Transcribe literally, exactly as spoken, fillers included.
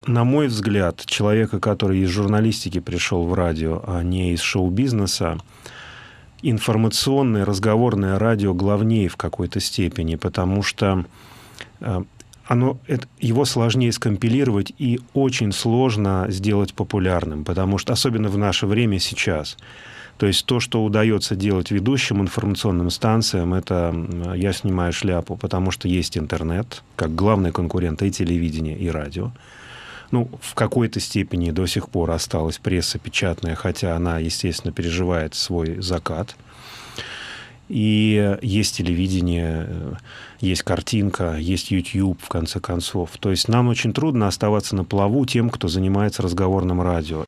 На мой взгляд, человека, который из журналистики пришел в радио, а не из шоу-бизнеса, информационное, разговорное радио главнее в какой-то степени, потому что оно, это, его сложнее скомпилировать и очень сложно сделать популярным, потому что, особенно в наше время сейчас, то есть то, что удается делать ведущим информационным станциям, это я снимаю шляпу, потому что есть интернет, как главный конкурент и телевидения, и радио. Ну, в какой-то степени до сих пор осталась пресса печатная, хотя она, естественно, переживает свой закат. И есть телевидение, есть картинка, есть YouTube, в конце концов. То есть нам очень трудно оставаться на плаву тем, кто занимается разговорным радио.